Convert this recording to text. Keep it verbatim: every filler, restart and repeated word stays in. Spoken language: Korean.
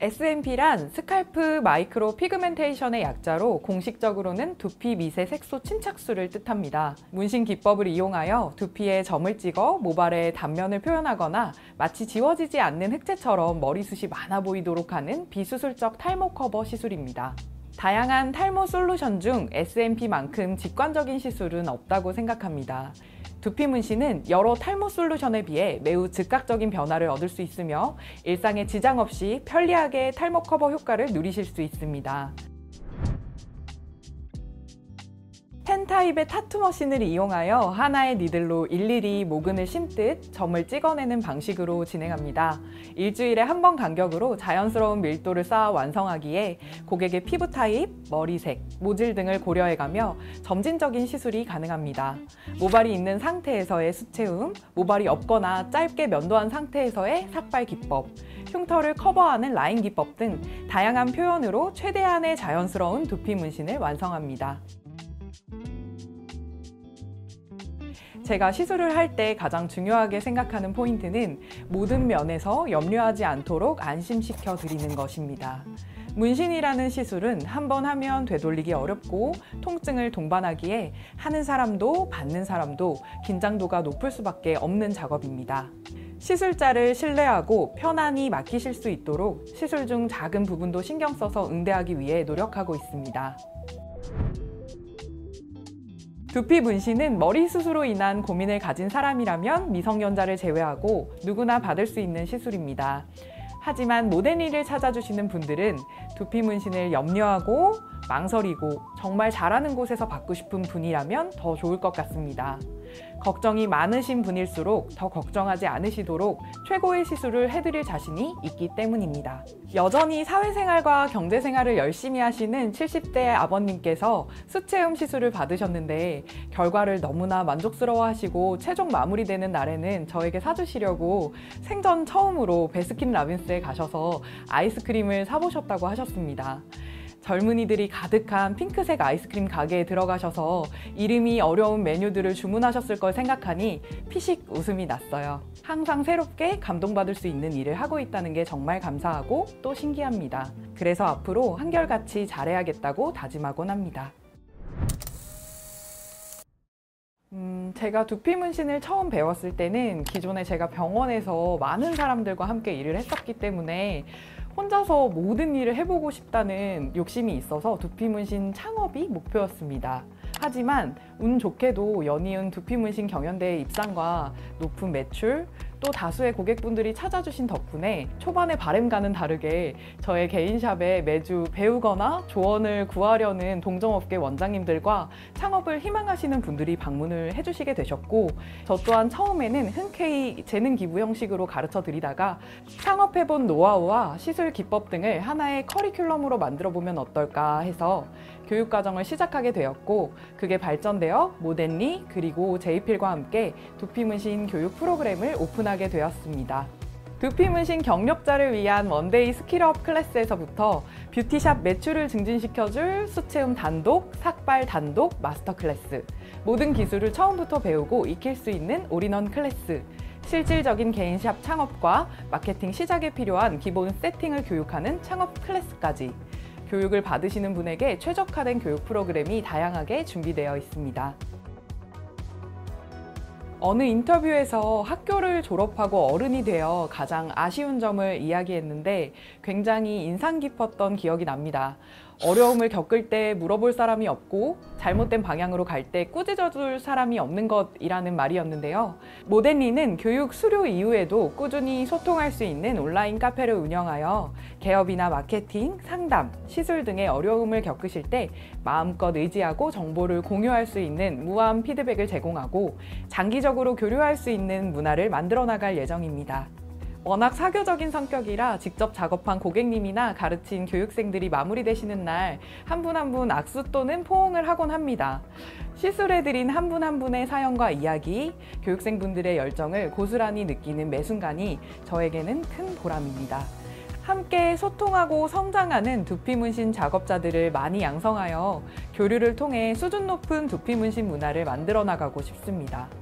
에스엠피란 스칼프 마이크로 피그멘테이션의 약자로 공식적으로는 두피 미세 색소 침착수를 뜻합니다. 문신 기법을 이용하여 두피에 점을 찍어 모발의 단면을 표현하거나 마치 지워지지 않는 흑채처럼 머리숱이 많아 보이도록 하는 비수술적 탈모 커버 시술입니다. 다양한 탈모 솔루션 중 에스엠피만큼 직관적인 시술은 없다고 생각합니다. 두피 문신은 여러 탈모 솔루션에 비해 매우 즉각적인 변화를 얻을 수 있으며 일상에 지장 없이 편리하게 탈모 커버 효과를 누리실 수 있습니다. 펜 타입의 타투 머신을 이용하여 하나의 니들로 일일이 모근을 심듯 점을 찍어내는 방식으로 진행합니다. 일주일에 한 번 간격으로 자연스러운 밀도를 쌓아 완성하기에 고객의 피부 타입, 머리색, 모질 등을 고려해가며 점진적인 시술이 가능합니다. 모발이 있는 상태에서의 수채움, 모발이 없거나 짧게 면도한 상태에서의 삭발 기법, 흉터를 커버하는 라인 기법 등 다양한 표현으로 최대한의 자연스러운 두피 문신을 완성합니다. 제가 시술을 할 때 가장 중요하게 생각하는 포인트는 모든 면에서 염려하지 않도록 안심시켜 드리는 것입니다. 문신이라는 시술은 한 번 하면 되돌리기 어렵고 통증을 동반하기에 하는 사람도 받는 사람도 긴장도가 높을 수밖에 없는 작업입니다. 시술자를 신뢰하고 편안히 맡기실 수 있도록 시술 중 작은 부분도 신경 써서 응대하기 위해 노력하고 있습니다. 두피 문신은 머리 숱으로 인한 고민을 가진 사람이라면 미성년자를 제외하고 누구나 받을 수 있는 시술입니다. 하지만 모데니를 찾아주시는 분들은 두피 문신을 염려하고 망설이고 정말 잘하는 곳에서 받고 싶은 분이라면 더 좋을 것 같습니다. 걱정이 많으신 분일수록 더 걱정하지 않으시도록 최고의 시술을 해드릴 자신이 있기 때문입니다. 여전히 사회생활과 경제생활을 열심히 하시는 칠십 대 아버님께서 수채움 시술을 받으셨는데 결과를 너무나 만족스러워하시고 최종 마무리되는 날에는 저에게 사주시려고 생전 처음으로 베스킨라빈스에 가셔서 아이스크림을 사보셨다고 하셨습니다. 젊은이들이 가득한 핑크색 아이스크림 가게에 들어가셔서 이름이 어려운 메뉴들을 주문하셨을 걸 생각하니 피식 웃음이 났어요. 항상 새롭게 감동받을 수 있는 일을 하고 있다는 게 정말 감사하고 또 신기합니다. 그래서 앞으로 한결같이 잘해야겠다고 다짐하곤 합니다. 음, 제가 두피 문신을 처음 배웠을 때는 기존에 제가 병원에서 많은 사람들과 함께 일을 했었기 때문에 혼자서 모든 일을 해보고 싶다는 욕심이 있어서 두피 문신 창업이 목표였습니다. 하지만 운 좋게도 연이은 두피 문신 경연대회 입상과 높은 매출, 또 다수의 고객분들이 찾아주신 덕분에 초반의 바램과는 다르게 저의 개인샵에 매주 배우거나 조언을 구하려는 동종업계 원장님들과 창업을 희망하시는 분들이 방문을 해주시게 되셨고, 저 또한 처음에는 흔쾌히 재능 기부 형식으로 가르쳐 드리다가 창업해본 노하우와 시술 기법 등을 하나의 커리큘럼으로 만들어 보면 어떨까 해서 교육과정을 시작하게 되었고, 그게 발전되어 모덴리 그리고 제이필과 함께 두피 문신 교육 프로그램을 오픈하게 되었습니다. 두피 문신 경력자를 위한 원데이 스킬업 클래스에서부터 뷰티샵 매출을 증진시켜줄 수채움 단독, 삭발 단독 마스터 클래스, 모든 기술을 처음부터 배우고 익힐 수 있는 올인원 클래스, 실질적인 개인샵 창업과 마케팅 시작에 필요한 기본 세팅을 교육하는 창업 클래스까지 교육을 받으시는 분에게 최적화된 교육 프로그램이 다양하게 준비되어 있습니다. 어느 인터뷰에서 학교를 졸업하고 어른이 되어 가장 아쉬운 점을 이야기했는데 굉장히 인상 깊었던 기억이 납니다. 어려움을 겪을 때 물어볼 사람이 없고 잘못된 방향으로 갈 때 꾸짖어줄 사람이 없는 것이라는 말이었는데요. 모덴리는 교육 수료 이후에도 꾸준히 소통할 수 있는 온라인 카페를 운영하여 개업이나 마케팅, 상담, 시술 등의 어려움을 겪으실 때 마음껏 의지하고 정보를 공유할 수 있는 무한 피드백을 제공하고 장기적으로 교류할 수 있는 문화를 만들어 나갈 예정입니다. 워낙 사교적인 성격이라 직접 작업한 고객님이나 가르친 교육생들이 마무리되시는 날 한 분 한 분 악수 또는 포옹을 하곤 합니다. 시술해드린 한 분 한 분의 사연과 이야기, 교육생분들의 열정을 고스란히 느끼는 매 순간이 저에게는 큰 보람입니다. 함께 소통하고 성장하는 두피 문신 작업자들을 많이 양성하여 교류를 통해 수준 높은 두피 문신 문화를 만들어 나가고 싶습니다.